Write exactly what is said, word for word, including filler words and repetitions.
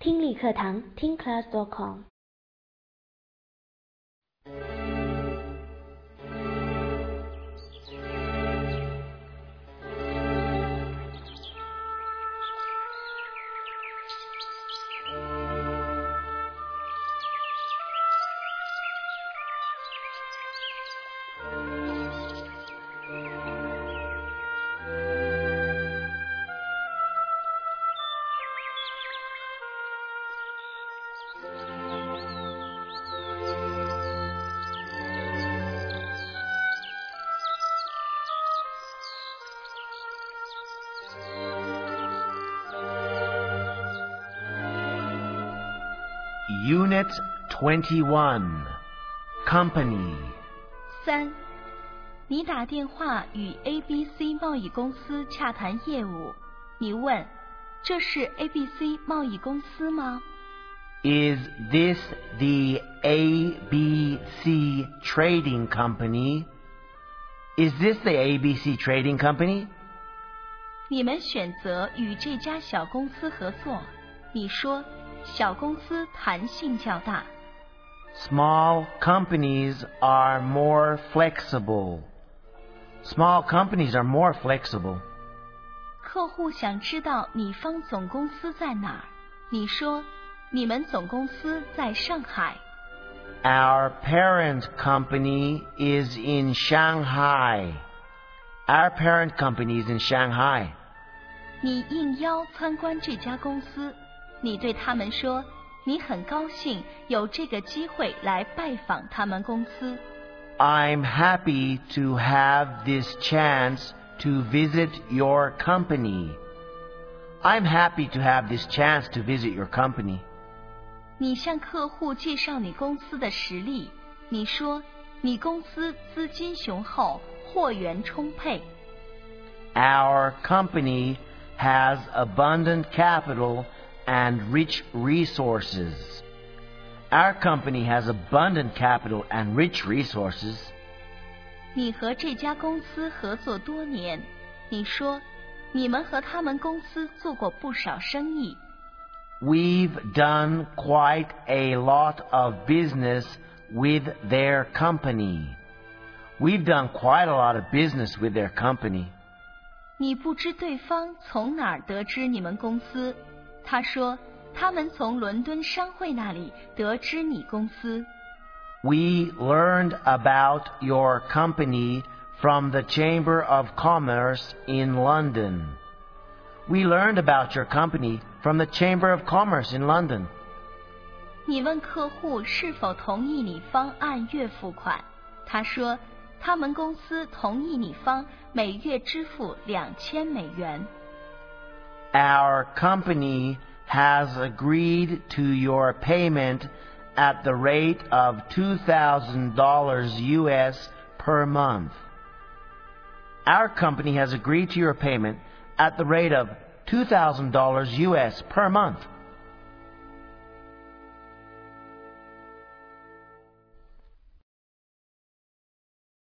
听力课堂听 class dot com。 Unit twenty-one, Company. 三，你打电话与 A B C 贸易公司洽谈业务，你问，这是 A B C 贸易公司吗？ Is this the A B C Trading Company? Is this the A B C Trading Company? 你们选择与这家小公司合作，你说，小公司弹性较大。 Small companies are more flexible. Small companies are more flexible. 客户想知道你方总公司在哪儿，你说，你们总公司在上海。 Our parent company is in Shanghai. Our parent company is in Shanghai. 你应邀参观这家公司，你对他们说，你很高兴有这个机会来拜访他们公司。 I'm happy to have this chance to visit your company. I'm happy to have this chance to visit your company. 你向客户介绍你公司的实力，你说，你公司资金雄厚，货源充沛。 Our company has abundant capital and rich resources. Our company has abundant capital and rich resources. 你和这家公司合作多年，你说，你们和他们公司做过不少生意。 We've done quite a lot of business with their company. We've done quite a lot of business with their company. 你不知对方从哪儿得知你们公司，他说，他们从伦敦商会那里得知你公司。 We learned about your company from the Chamber of Commerce in London. We learned about your company from the Chamber of Commerce in London. 你问客户是否同意你方按月付款，他说，他们公司同意你方每月支付两千美元。 Our company has agreed to your payment at the rate of two thousand dollars U S per month. Our company has agreed to your payment at the rate of two thousand dollars U S per month.